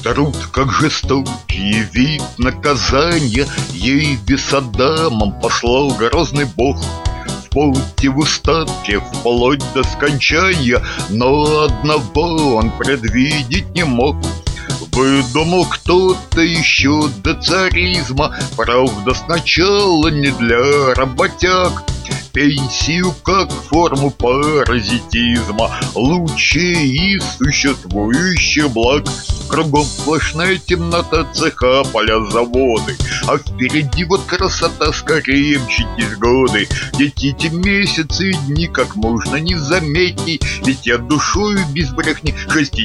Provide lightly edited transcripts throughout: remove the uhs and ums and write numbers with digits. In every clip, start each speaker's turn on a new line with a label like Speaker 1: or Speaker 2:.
Speaker 1: Труд, как жестокий вид наказания, ей Адамом послал грозный бог. В поте, в устатке, вплоть до скончания, но одного он предвидеть не мог. Выдумал кто-то еще до царизма, правда, сначала не для работяг, пенсию как форму паразитизма, лучшее из существующих благ. Кругом сплошная темнота цеха, поля, заводы, а впереди вот красота, скорее мчитесь годы. Летите месяцы и дни как можно незаметней, ведь я душою без брехни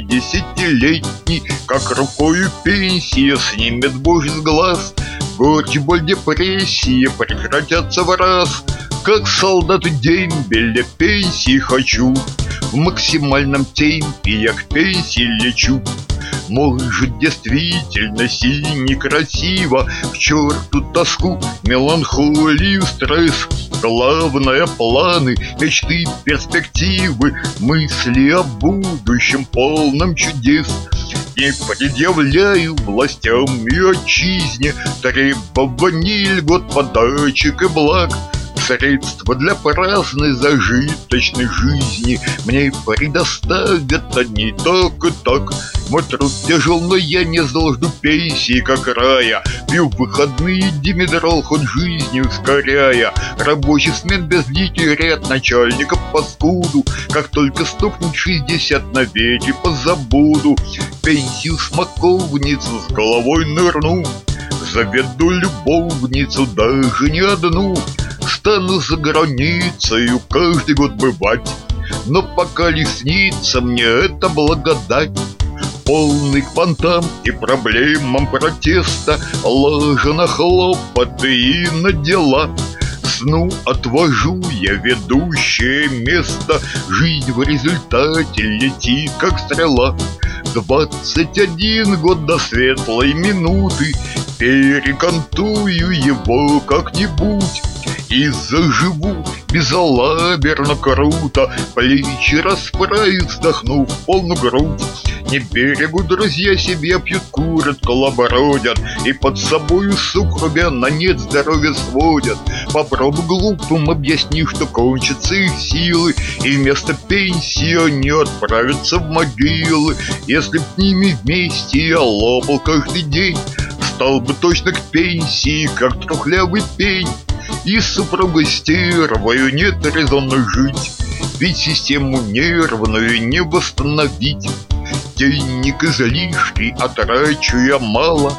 Speaker 1: 60-летний. Как рукою пенсия снимет божий с глаз, горечь, боль, депрессия прекратятся в раз. Как солдату дембеля пенсии хочу, в максимальном темпе я к пенсии лечу. Может, действительно некрасиво, к черту тоску, меланхолию, стресс. Главное — планы, мечты, перспективы, мысли о будущем, полном чудес. Не предъявляю властям и отчизне требований, льгот, подачек и благ. Средства для праздной зажиточной жизни мне предоставят они так и так. Мой труд тяжел, но я не должен пенсии, как рая. Пью в выходные димедрол, хоть жизни ускоряя. Рабочий смен безликий ряд начальников паскуду. Как только стукнет 60, навеки позабуду. Пенсию смоковницу с головой нырну, заведу любовницу, даже не одну. Стану за границею каждый год бывать, но пока ли снится мне эта благодать? Полный к понтам и проблемам протеста, лажа на хлопоты и на дела. Сну отвожу я ведущее место, жизнь в результате летит, как стрела. 21 год до светлой минуты, перекантую его как-нибудь и заживу безалаберно круто, плечи расправив, вздохнув полную грудь. Не берегу друзья себе, пьют, курят, колобродят, и под собою сукрубя на нет здоровья сводят. Попробуй глупым объясни, что кончатся их силы, и вместо пенсии они отправятся в могилы. Если б с ними вместе я лопал каждый день, стал бы точно к пенсии, как трухлявый пень. И с супругой стервою нет резонно жить, ведь систему нервную не восстановить. Денег излишки, а трачу я мало,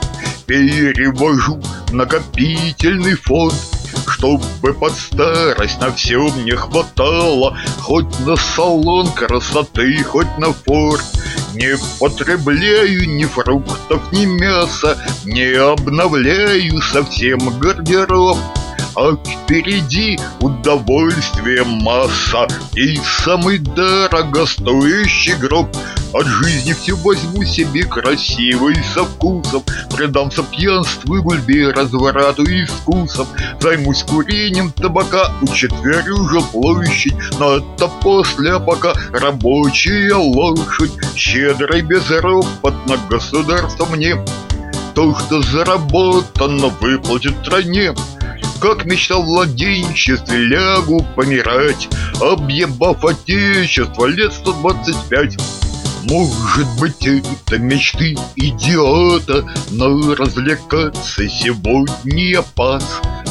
Speaker 1: перевожу в накопительный фонд, чтобы под старость на все мне хватало, хоть на салон красоты, хоть на форт. Не потребляю ни фруктов, ни мяса, не обновляю совсем гардероб. А впереди удовольствие масса и самый дорогостоящий гроб. От жизни все возьму себе красиво и со вкусом, предамся пьянству и гульбе, разврату и искусам. Займусь курением табака, учетверю жилплощадь, но это после, а пока рабочая лошадь. Щедро и безропотно государство мне то, что заработано, выплатит стране. Как мечтал в младенчестве, лягу помирать, объебав отечество лет 125. Может быть, это мечты идиота, но развлекаться сегодня я пас.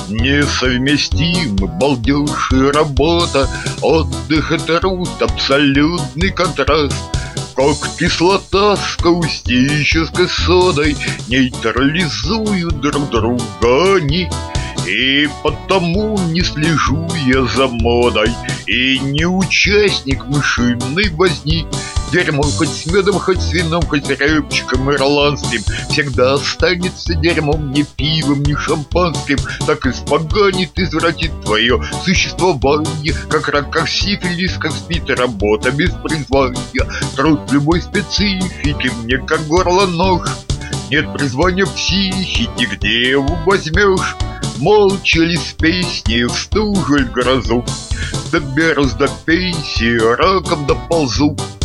Speaker 1: Несовместимы балдеж и работа, отдых и труд, абсолютный контраст. Как кислота с каустической содой нейтрализуют друг друга они. И потому не слежу я за модой и не участник мышиной возни. Дерьмо хоть с медом, хоть с вином, хоть с рябчиком ирландским всегда останется дерьмом, ни пивом, ни шампанским. Так испоганит, извратит твое существование, как рак, как сифилис, как спит работа без призвания. Труд любой специфики мне как горло нож. Нет призвания психики, где его возьмешь? Молча ли с песней в стужу и грозу доберусь до пенсии, раком доползу.